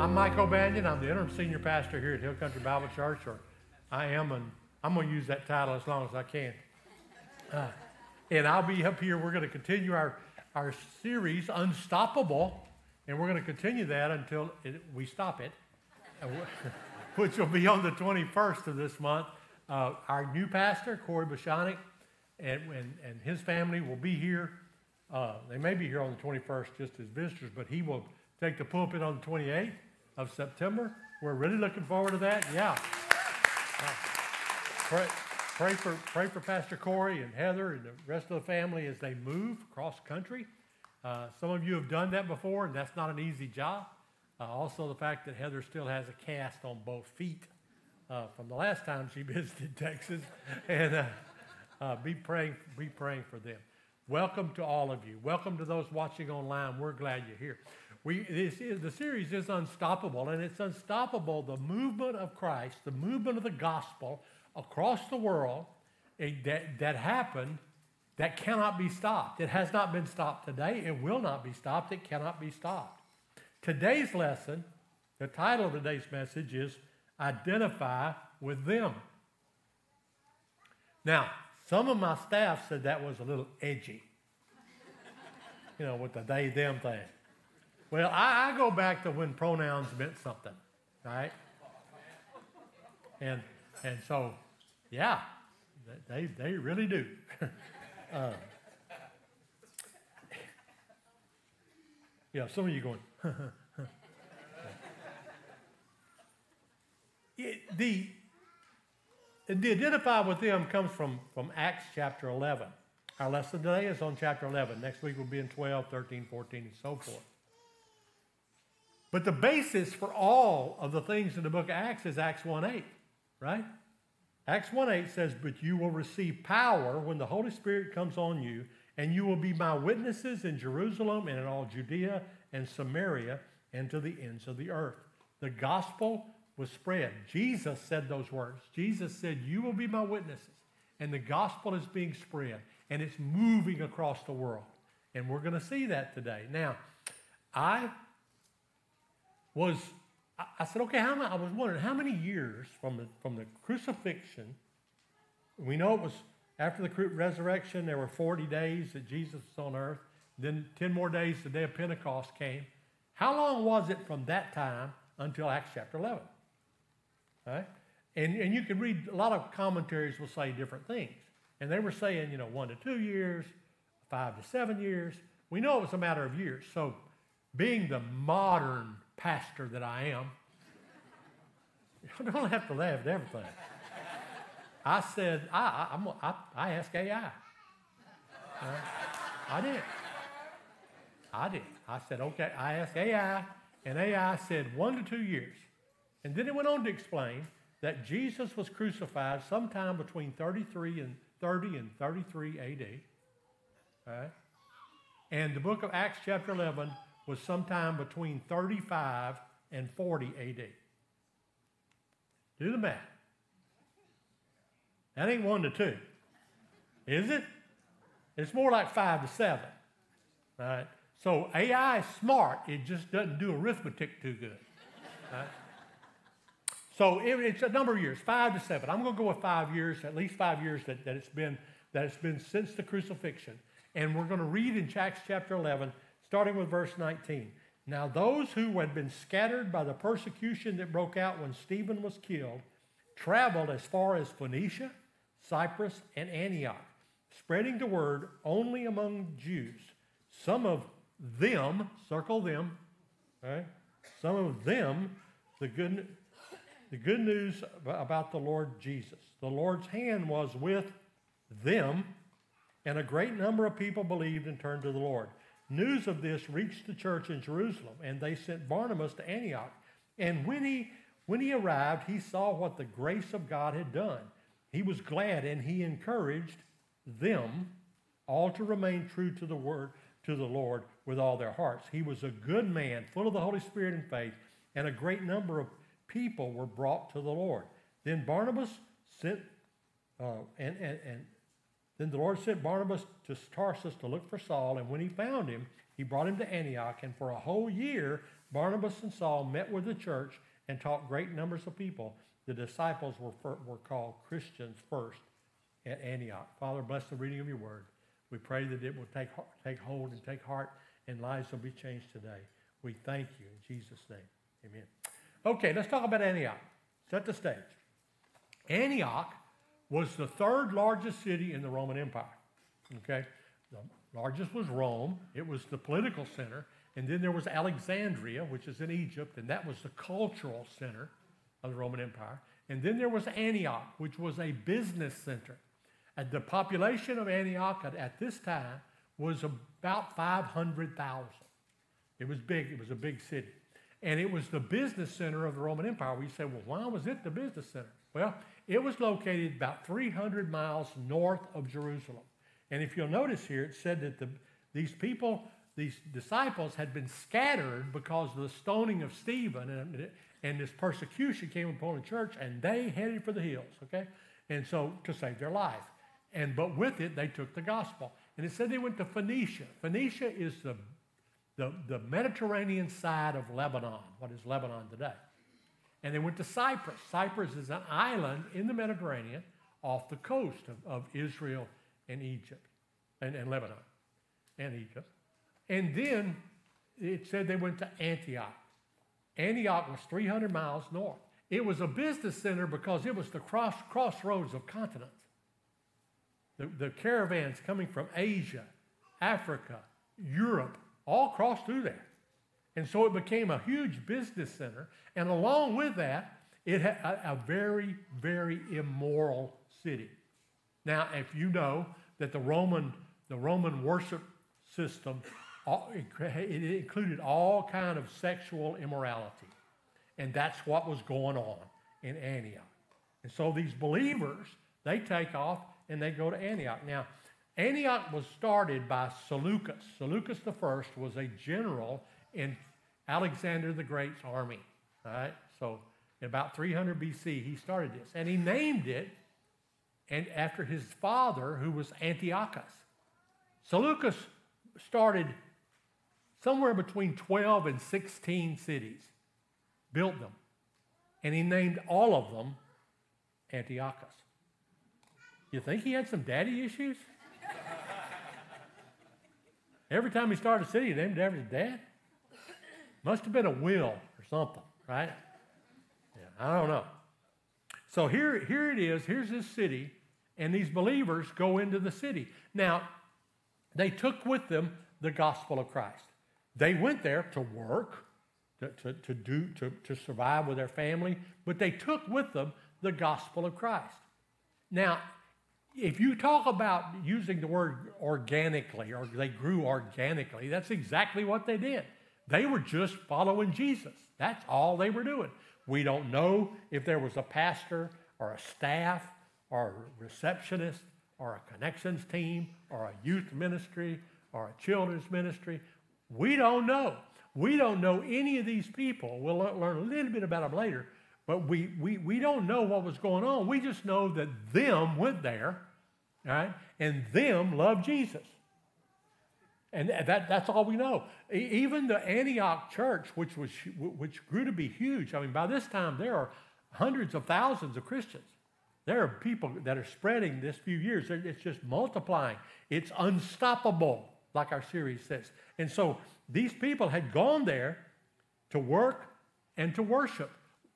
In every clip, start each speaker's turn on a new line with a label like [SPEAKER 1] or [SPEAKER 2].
[SPEAKER 1] I'm Mike O'Banion. I'm the interim senior pastor here at Hill Country Bible Church, or I am, and I'm going to use that title as long as I can. And I'll be up here. We're going to continue our series, Unstoppable, and we're going to continue that until we stop it, which will be on the 21st of this month. Our new pastor, Corey Boshanik, and his family will be here. They may be here on the 21st just as visitors, but he will take the pulpit on the 28th of September. We're really looking forward to that. Yeah. Pray for Pastor Corey and Heather and the rest of the family as they move across country. Some of you have done that before, and that's not an easy job. Also, the fact that Heather still has a cast on both feet from the last time she visited Texas, and be praying for them. Welcome to all of you. Welcome to those watching online. We're glad you're here. The series is Unstoppable, and it's unstoppable, the movement of Christ, the movement of the gospel across the world that happened that cannot be stopped. It has not been stopped today. It will not be stopped. It cannot be stopped. Today's lesson, the title of today's message is Identify with Them. Now, some of my staff said that was a little edgy, with the they, them thing. Well, I go back to when pronouns meant something, right? And so, yeah, they really do. Some of you going, The identify with them comes from Acts chapter 11. Our lesson today is on chapter 11. Next week we'll be in 12, 13, 14, and so forth. But the basis for all of the things in the book of Acts is Acts 1:8, right? Acts 1:8 says, "But you will receive power when the Holy Spirit comes on you, and you will be my witnesses in Jerusalem and in all Judea and Samaria and to the ends of the earth." The gospel was spread. Jesus said those words. Jesus said, "You will be my witnesses." And the gospel is being spread, and it's moving across the world. And we're going to see that today. Now, I said, okay, I was wondering how many years from the crucifixion. We know it was after the resurrection, there were 40 days that Jesus was on earth. Then 10 more days, the day of Pentecost came. How long was it from that time until Acts chapter 11? Right? And you can read, a lot of commentaries will say different things. And they were saying, 1 to 2 years, 5 to 7 years. We know it was a matter of years. So being the modern pastor that I am, you don't have to laugh at everything. I said, I asked AI. I did. I said, okay, I asked AI, and AI said 1 to 2 years. And then it went on to explain that Jesus was crucified sometime between 30 and 33 AD. Right? And the book of Acts chapter 11 was sometime between 35 and 40 AD. Do the math. That ain't 1 to 2. Is it? It's more like 5 to 7. Right? So AI is smart. It just doesn't do arithmetic too good. Right? So it's a number of years, 5 to 7. I'm going to go with 5 years, at least 5 years that it's been since the crucifixion. And we're going to read in Acts chapter 11, starting with verse 19. "Now those who had been scattered by the persecution that broke out when Stephen was killed traveled as far as Phoenicia, Cyprus, and Antioch, spreading the word only among Jews. Some of them," circle them, right? "Some of them, the good news about the Lord Jesus. The Lord's hand was with them, and a great number of people believed and turned to the Lord. News of this reached the church in Jerusalem, and they sent Barnabas to Antioch. And when he arrived, he saw what the grace of God had done. He was glad, and he encouraged them all to remain true to the word, to the Lord with all their hearts. He was a good man, full of the Holy Spirit and faith, and a great number of people were brought to the Lord. Then Barnabas sent, then the Lord sent Barnabas to Tarsus to look for Saul, and when he found him, he brought him to Antioch, and for a whole year Barnabas and Saul met with the church and taught great numbers of people. The disciples were called Christians first at Antioch. Father, bless the reading of your word. We pray that it will take hold and take heart, and lives will be changed today. We thank you in Jesus' name. Amen. Okay, let's talk about Antioch. Set the stage. Antioch was the third largest city in the Roman Empire. Okay, the largest was Rome. It was the political center. And then there was Alexandria, which is in Egypt, and that was the cultural center of the Roman Empire. And then there was Antioch, which was a business center. And the population of Antioch at this time was about 500,000. It was big. It was a big city. And it was the business center of the Roman Empire. We say, well, why was it the business center? Well, it was located about 300 miles north of Jerusalem. And if you'll notice here, it said that these disciples had been scattered because of the stoning of Stephen, and this persecution came upon the church, and they headed for the hills, okay? And so to save their life. But with it, they took the gospel. And it said they went to Phoenicia. Phoenicia is the Mediterranean side of Lebanon, what is Lebanon today. And they went to Cyprus. Cyprus is an island in the Mediterranean off the coast of Israel and Egypt, and Lebanon and Egypt. And then it said they went to Antioch. Antioch was 300 miles north. It was a business center because it was the crossroads of continents. The caravans coming from Asia, Africa, Europe, all crossed through there. And so it became a huge business center. And along with that, it had a very, very immoral city. Now, if you know that the Roman worship system, it included all kind of sexual immorality. And that's what was going on in Antioch. And so these believers, they take off and they go to Antioch. Now, Antioch was started by Seleucus. Seleucus I was a general in Alexander the Great's army. All right? So in about 300 BC, he started this. And he named it after his father, who was Antiochus. Seleucus started somewhere between 12 and 16 cities, built them, and he named all of them Antiochus. You think he had some daddy issues? Every time he started a city, he named it after his dad? Must have been a will or something, right? Yeah, I don't know. So here it is. Here's this city, and these believers go into the city. Now, they took with them the gospel of Christ. They went there to work, to survive with their family, but they took with them the gospel of Christ. Now, if you talk about using the word organically, or they grew organically, that's exactly what they did. They were just following Jesus. That's all they were doing. We don't know if there was a pastor or a staff or a receptionist or a connections team or a youth ministry or a children's ministry. We don't know. We don't know any of these people. We'll learn a little bit about them later, but we don't know what was going on. We just know that them went there, right, and them loved Jesus. And that's all we know. Even the Antioch church, which grew to be huge. I mean, by this time, there are hundreds of thousands of Christians. There are people that are spreading this few years. It's just multiplying. It's unstoppable, like our series says. And so these people had gone there to work and to worship.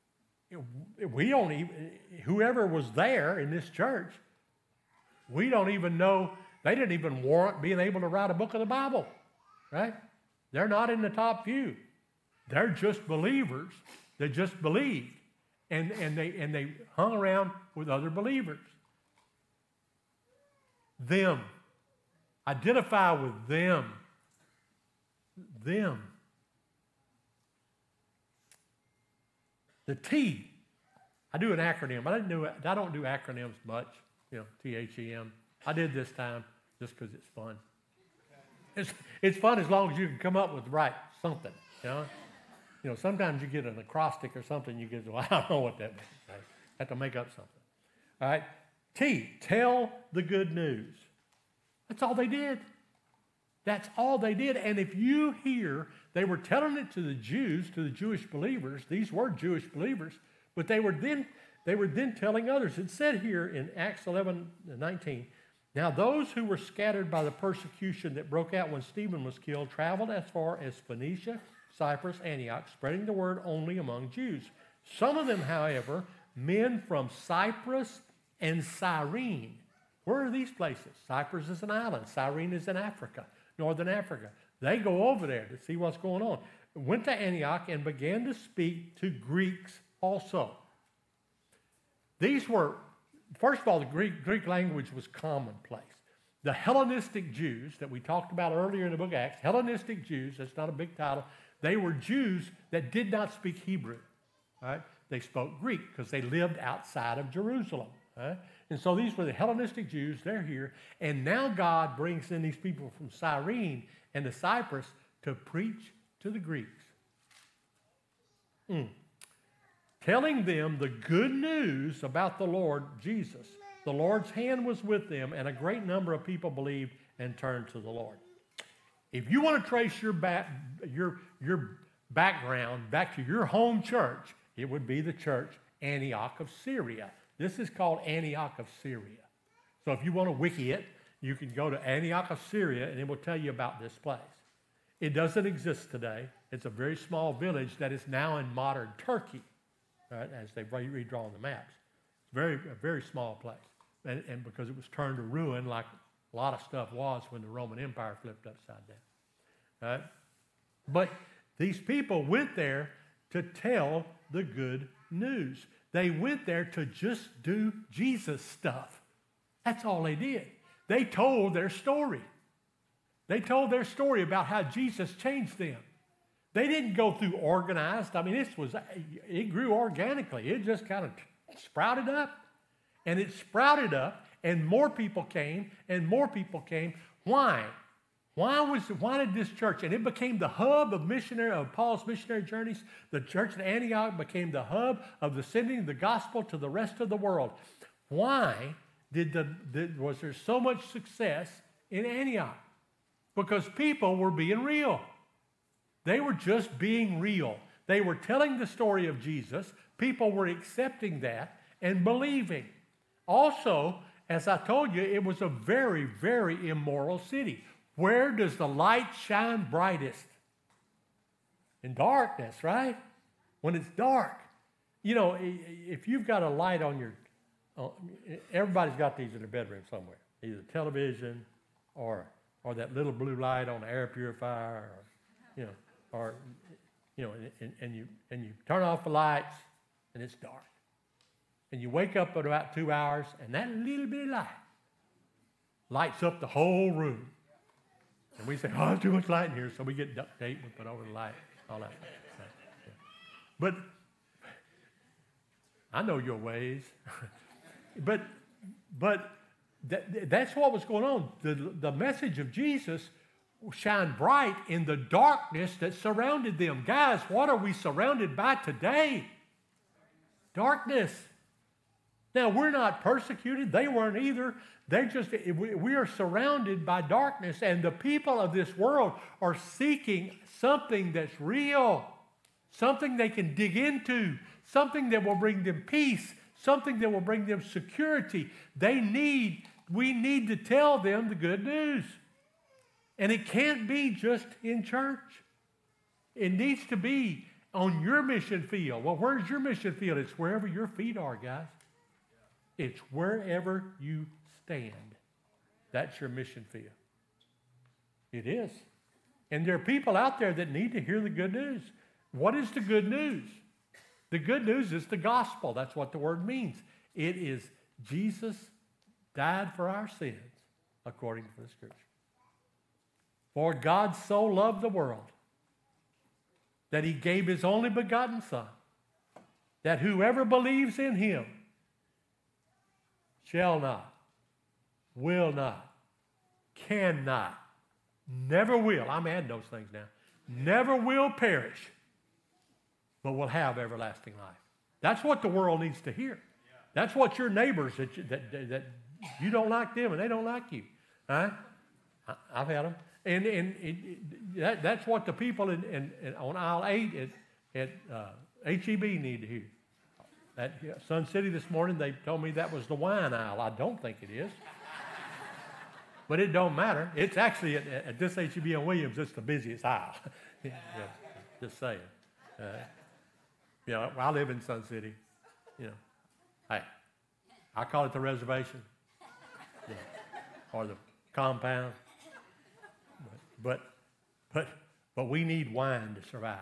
[SPEAKER 1] Whoever was there in this church, we don't even know. They didn't even warrant being able to write a book of the Bible, right? They're not in the top few. They're just believers that just believed, and they hung around with other believers. Them. Identify with them. Them. The T. I do an acronym. I don't do acronyms much. THEM. I did this time just because it's fun. It's fun as long as you can come up with something. Sometimes you get an acrostic or something. You get, well, I don't know what that means. Right? Have to make up something. All right. T. Tell the good news. That's all they did. That's all they did. And if you hear They were telling it to the Jews, to the Jewish believers. These were Jewish believers, but they were then telling others. It said here in Acts 11:19, now those who were scattered by the persecution that broke out when Stephen was killed traveled as far as Phoenicia, Cyprus, Antioch, spreading the word only among Jews. Some of them, however, men from Cyprus and Cyrene. Where are these places? Cyprus is an island. Cyrene is in Africa, northern Africa. They go over there to see what's going on. Went to Antioch and began to speak to Greeks also. These were, first of all, the Greek language was commonplace. The Hellenistic Jews that we talked about earlier in the book of Acts, Hellenistic Jews, that's not a big title, they were Jews that did not speak Hebrew. Right? They spoke Greek because they lived outside of Jerusalem. Right? And so these were the Hellenistic Jews. They're here. And now God brings in these people from Cyrene and to Cyprus to preach to the Greeks. Telling them the good news about the Lord Jesus. The Lord's hand was with them, and a great number of people believed and turned to the Lord. If you want to trace your background back to your home church, it would be the church Antioch of Syria. This is called Antioch of Syria. So if you want to wiki it, you can go to Antioch of Syria, and it will tell you about this place. It doesn't exist today. It's a very small village that is now in modern Turkey, right, as they've redrawn the maps. It's a very small place. And because it was turned to ruin like a lot of stuff was when the Roman Empire flipped upside down. Right? But these people went there to tell the good news. They went there to just do Jesus stuff. That's all they did. They told their story. They told their story about how Jesus changed them. They didn't go through organized. I mean, it grew organically. It just kind of sprouted up. And it sprouted up, and more people came, and more people came. Why? Why did this church, and it became the hub of Paul's missionary journeys. The church in Antioch became the hub of the sending the gospel to the rest of the world. Why was there so much success in Antioch? Because people were being real. They were just being real. They were telling the story of Jesus. People were accepting that and believing. Also, as I told you, it was a very, very immoral city. Where does the light shine brightest? In darkness, right? When it's dark. You know, if you've got a light on everybody's got these in their bedroom somewhere. Either television or that little blue light on the air purifier, and you turn off the lights and it's dark. And you wake up in about 2 hours, and that little bit of light lights up the whole room. And we say, oh, there's too much light in here, so we get duct tape and put over the light, all that. Yeah. But I know your ways. but that's what was going on. The message of Jesus shined bright in the darkness that surrounded them. Guys, what are we surrounded by today? Darkness. Now, we're not persecuted. They weren't either. We are surrounded by darkness, and the people of this world are seeking something that's real, something they can dig into, something that will bring them peace, something that will bring them security. We need to tell them the good news. And it can't be just in church. It needs to be on your mission field. Well, where's your mission field? It's wherever your feet are, guys. It's wherever you stand. That's your mission field. It is. And there are people out there that need to hear the good news. What is the good news? The good news is the gospel. That's what the word means. It is Jesus died for our sins, according to the Scripture. For God so loved the world that he gave his only begotten Son, that whoever believes in him shall not, will not, cannot, never will, I'm adding those things now, never will perish, but will have everlasting life. That's what the world needs to hear. That's what your neighbors that you don't like them and they don't like you. Right? I've had them. That's what the people on aisle 8 at HEB need to hear. At Sun City this morning, they told me that was the wine aisle. I don't think it is. But it don't matter. It's actually, at this HEB on Williams, it's the busiest aisle. Yeah, just saying. I live in Sun City. Hey, I call it the reservation, or the compound. But we need wine to survive.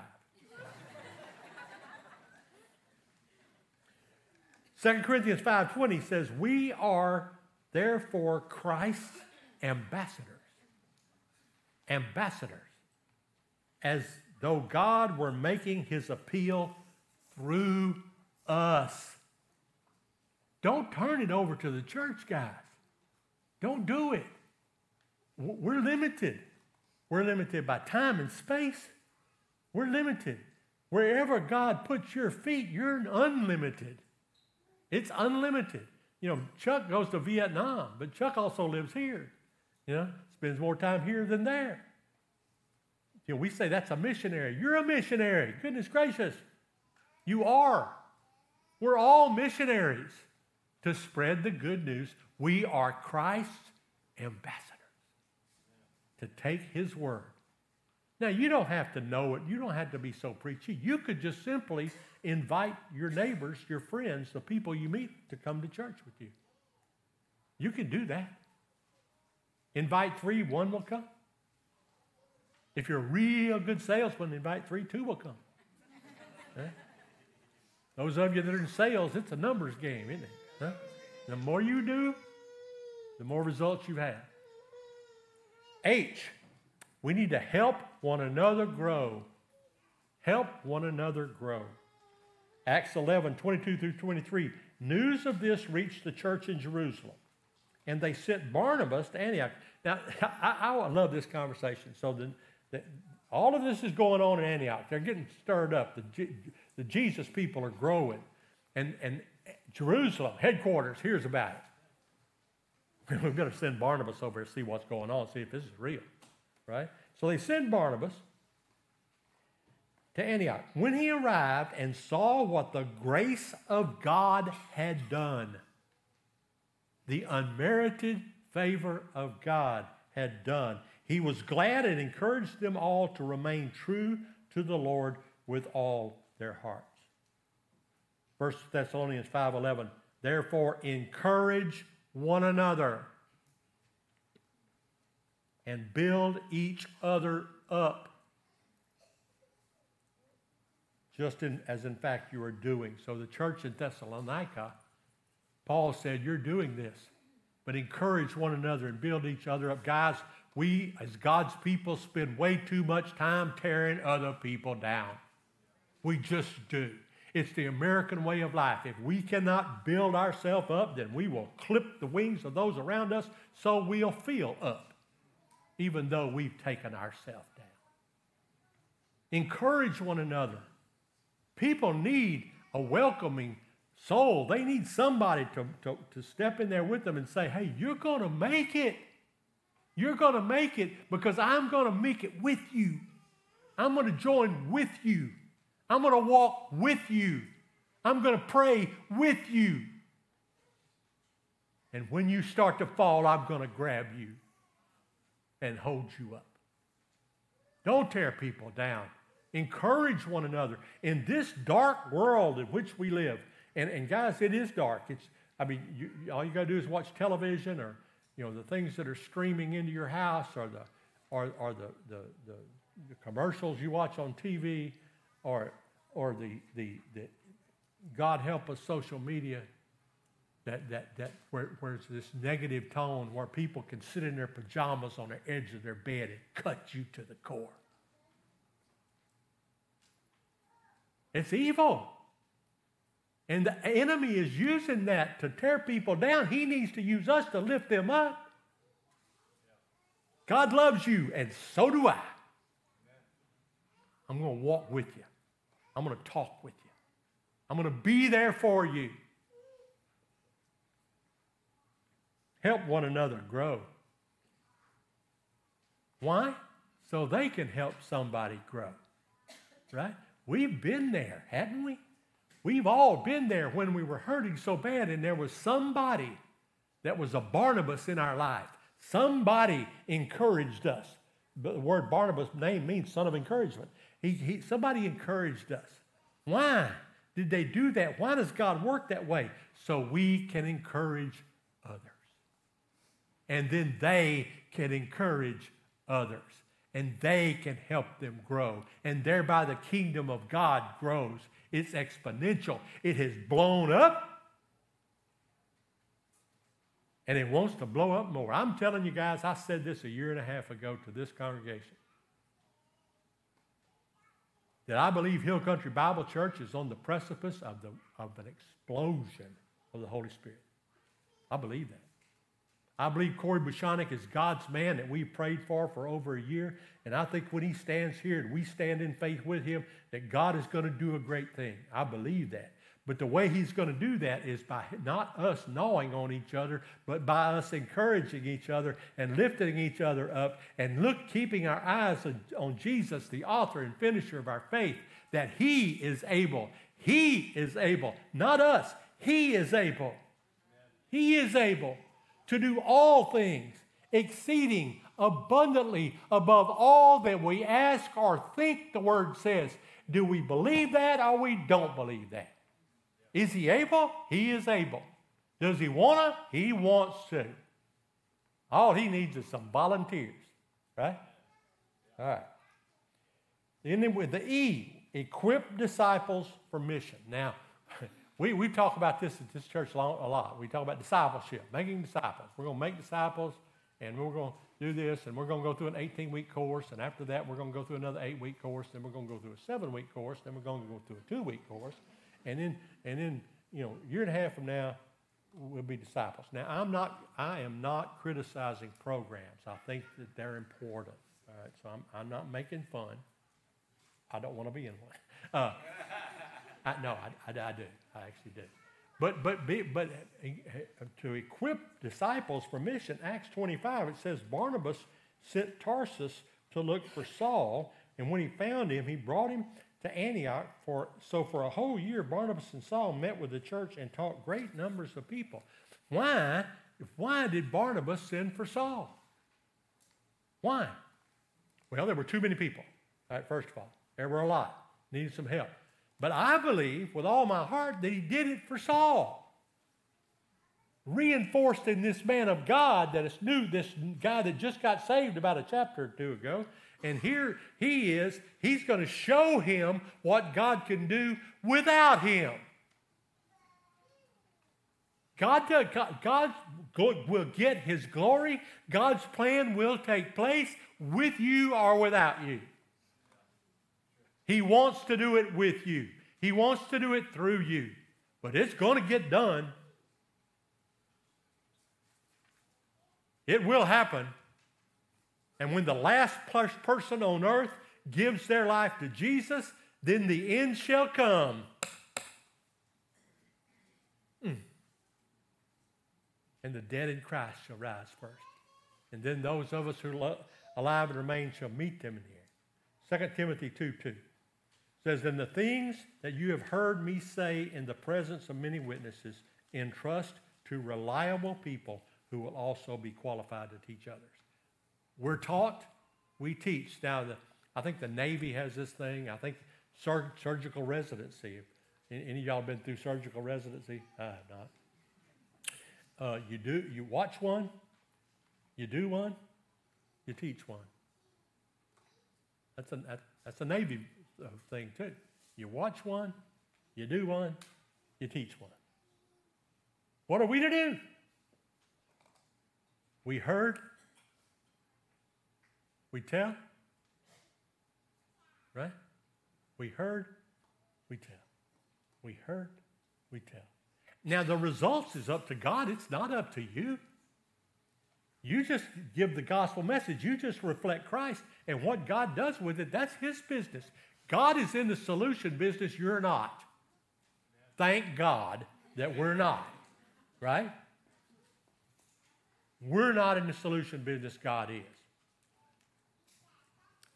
[SPEAKER 1] 2 Corinthians 5:20 says, we are therefore Christ's ambassadors. Ambassadors. As though God were making his appeal through us. Don't turn it over to the church, guys. Don't do it. We're limited. We're limited by time and space. We're limited. Wherever God puts your feet, you're unlimited. It's unlimited. Chuck goes to Vietnam, but Chuck also lives here. Spends more time here than there. We say that's a missionary. You're a missionary. Goodness gracious. You are. We're all missionaries to spread the good news. We are Christ's ambassadors to take his word. Now, you don't have to know it. You don't have to be so preachy. You could just simply invite your neighbors, your friends, the people you meet to come to church with you. You can do that. Invite 3, 1 will come. If you're a real good salesman, invite 3, 2 will come. Huh? Those of you that are in sales, it's a numbers game, isn't it? Huh? The more you do, the more results you have. H, we need to help one another grow. Help one another grow. Acts 11, 22 through 23. News of this reached the church in Jerusalem, and they sent Barnabas to Antioch. Now, I love this conversation. So all of this is going on in Antioch. They're getting stirred up. The Jesus people are growing. And Jerusalem, headquarters, hears about it. We've got to send Barnabas over to see what's going on, see if this is real, right? So they send Barnabas to Antioch. When he arrived and saw what the grace of God had done, the unmerited favor of God had done, he was glad and encouraged them all to remain true to the Lord with all their hearts. 1 Thessalonians 5:11, therefore encourage one another and build each other up, just as in fact you are doing. So the church in Thessalonica, Paul said, you're doing this, but encourage one another and build each other up. Guys, we as God's people spend way too much time tearing other people down. We just do. It's the American way of life. If we cannot build ourselves up, then we will clip the wings of those around us so we'll feel up, even though we've taken ourselves down. Encourage one another. People need a welcoming soul. They need somebody to step in there with them and say, hey, you're going to make it. You're going to make it because I'm going to make it with you. I'm going to join with you. I'm going to walk with you. I'm going to pray with you. And when you start to fall, I'm going to grab you and hold you up. Don't tear people down. Encourage one another. In this dark world in which we live, and guys, it is dark. All you got to do is watch television or, the things that are streaming into your house or the commercials you watch on TV or the God help us social media where it's this negative tone where people can sit in their pajamas on the edge of their bed and cut you to the core. It's evil. And the enemy is using that to tear people down. He needs to use us to lift them up. God loves you, and so do I. I'm going to walk with you. I'm going to talk with you. I'm going to be there for you. Help one another grow. Why? So they can help somebody grow, right? We've been there, haven't we? We've all been there when we were hurting so bad, and there was somebody that was a Barnabas in our life. Somebody encouraged us. The word Barnabas name means son of encouragement. Somebody encouraged us. Why did they do that? Why does God work that way? So we can encourage others. And then they can encourage others. And they can help them grow. And thereby the kingdom of God grows. It's exponential. It has blown up. And it wants to blow up more. I'm telling you guys, I said this a year and a half ago to this congregation. That I believe Hill Country Bible Church is on the precipice of an explosion of the Holy Spirit. I believe that. I believe Corey Bushanik is God's man that we've prayed for over a year. And I think when he stands here and we stand in faith with him, that God is going to do a great thing. I believe that. But the way he's going to do that is by not us gnawing on each other, but by us encouraging each other and lifting each other up and keeping our eyes on Jesus, the author and finisher of our faith, that he is able. He is able. Not us. He is able. He is able to do all things exceeding abundantly above all that we ask or think, the word says. Do we believe that or we don't believe that? Is he able? He is able. Does he want to? He wants to. All he needs is some volunteers, right? All right. Then with the E, equip disciples for mission. Now, we talk about this at this church a lot. We talk about discipleship, making disciples. We're going to make disciples, and we're going to do this, and we're going to go through an 18-week course, and after that, we're going to go through another 8-week course, then we're going to go through a 7-week course, then we're going to go through a 2-week course. And then, a year and a half from now, we'll be disciples. Now, I am not criticizing programs. I think that they're important. All right, so I'm not making fun. I don't want to be in one. I do. I actually do. But to equip disciples for mission, Acts 25, it says Barnabas sent Tarsus to look for Saul, and when he found him, he brought him to Antioch. For a whole year, Barnabas and Saul met with the church and taught great numbers of people. Why did Barnabas send for Saul? Why? Well, there were too many people. All right, first of all, there were a lot. Needed some help. But I believe with all my heart that he did it for Saul. Reinforced in this man of God that is new, this guy that just got saved about a chapter or two ago. And here he is. He's going to show him what God can do without him. God will get his glory. God's plan will take place with you or without you. He wants to do it with you. He wants to do it through you. But it's going to get done. It will happen. And when the last person on earth gives their life to Jesus, then the end shall come. And the dead in Christ shall rise first. And then those of us who are alive and remain shall meet them in the air. 2 Timothy 2:2 says, "And the things that you have heard me say in the presence of many witnesses, entrust to reliable people who will also be qualified to teach others." We're taught, we teach. Now, I think the Navy has this thing. I think surgical residency. Any of y'all been through surgical residency? I have not. You watch one, you do one, you teach one. That's a Navy thing too. You watch one, you do one, you teach one. What are we to do? We heard, we tell, right? We heard, we tell. We heard, we tell. Now the results is up to God. It's not up to you. You just give the gospel message. You just reflect Christ. And what God does with it, that's his business. God is in the solution business. You're not. Thank God that we're not. Right? We're not in the solution business. God is.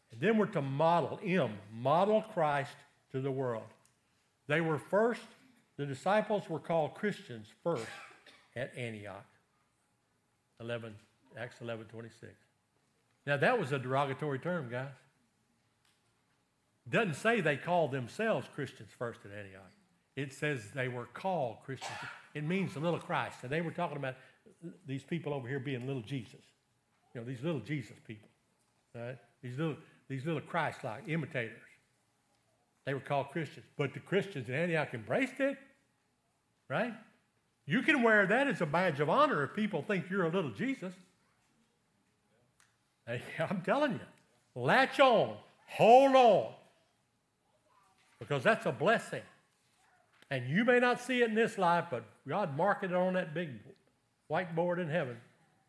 [SPEAKER 1] And then we're to model Christ to the world. They were first, the disciples were called Christians first at Antioch. Acts 11:26. Now that was a derogatory term, guys. It doesn't say they called themselves Christians first at Antioch. It says they were called Christians. It means the little Christ. And they were talking about these people over here being little Jesus. You know, these little Jesus people. Right? These little Christ-like imitators. They were called Christians. But the Christians in Antioch embraced it. Right? You can wear that as a badge of honor if people think you're a little Jesus. Hey, I'm telling you. Latch on. Hold on. Because that's a blessing. And you may not see it in this life, but God marked it on that big whiteboard in heaven.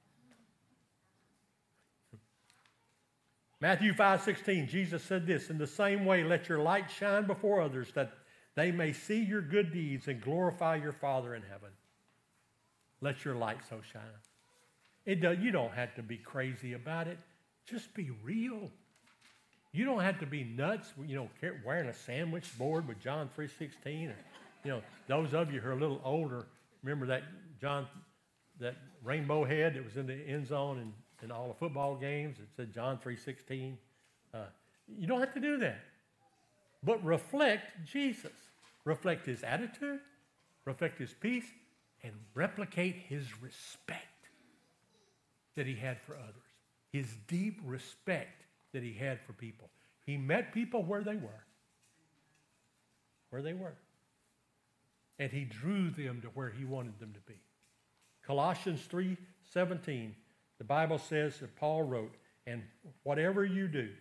[SPEAKER 1] Matthew 5:16, Jesus said this, "In the same way, let your light shine before others, that they may see your good deeds and glorify your Father in heaven." Let your light so shine. You don't have to be crazy about it. Just be real. You don't have to be nuts, wearing a sandwich board with John 3:16. Or, those of you who are a little older, remember that rainbow head that was in the end zone in all the football games. It said John 3:16. You don't have to do that. But reflect Jesus. Reflect his attitude, reflect his peace, and replicate his respect that he had for others. His deep respect that he had for people. He met people where they were. Where they were. And he drew them to where he wanted them to be. Colossians 3:17, the Bible says that Paul wrote, "And whatever you do,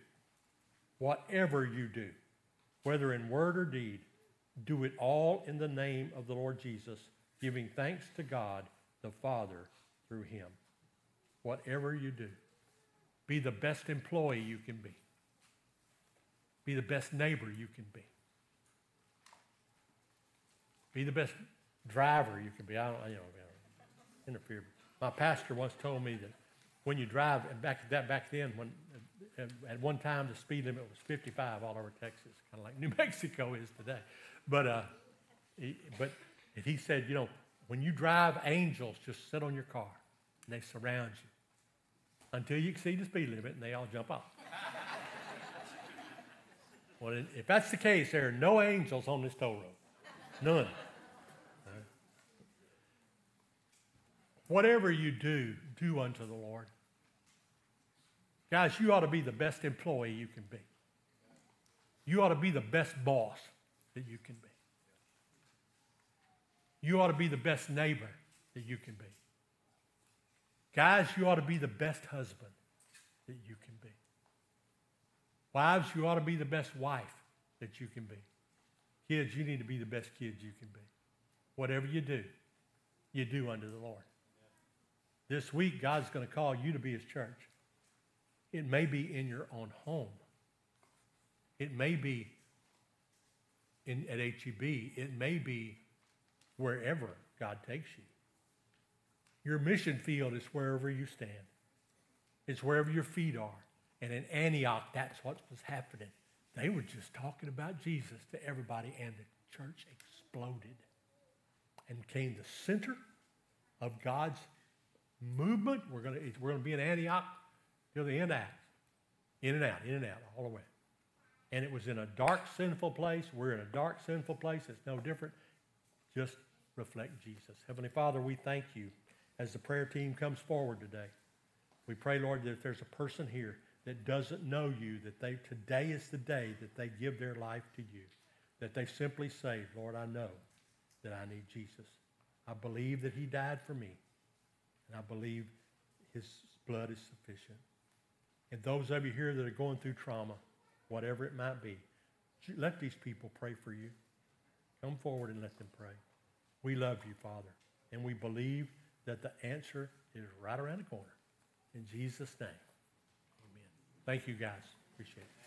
[SPEAKER 1] whether in word or deed, do it all in the name of the Lord Jesus, giving thanks to God the Father through him." Whatever you do. Be the best employee you can be. Be the best neighbor you can be. Be the best driver you can be. I don't interfere. My pastor once told me that when you drive, and back then, when at one time the speed limit was 55 all over Texas, kind of like New Mexico is today. But he said, when you drive, angels just sit on your car and they surround you until you exceed the speed limit and they all jump off. Well, if that's the case, there are no angels on this toll road. None. Right. Whatever you do, do unto the Lord. Guys, you ought to be the best employee you can be. You ought to be the best boss that you can be. You ought to be the best neighbor that you can be. Guys, you ought to be the best husband that you can be. Wives, you ought to be the best wife that you can be. Kids, you need to be the best kids you can be. Whatever you do unto the Lord. This week, God's going to call you to be his church. It may be in your own home. It may be at HEB. It may be wherever God takes you. Your mission field is wherever you stand. It's wherever your feet are. And in Antioch, that's what was happening. They were just talking about Jesus to everybody, and the church exploded and became the center of God's movement. We're going to be in Antioch till the end of Acts. In and out, all the way. And it was in a dark, sinful place. We're in a dark, sinful place. It's no different. Just reflect Jesus. Heavenly Father, we thank you as the prayer team comes forward today. We pray, Lord, that if there's a person here that doesn't know you, that today is the day that they give their life to you, that they simply say, Lord, I know that I need Jesus. I believe that he died for me, and I believe his blood is sufficient. And those of you here that are going through trauma, whatever it might be, let these people pray for you. Come forward and let them pray. We love you, Father, and we believe that the answer is right around the corner. In Jesus' name. Thank you, guys. Appreciate it.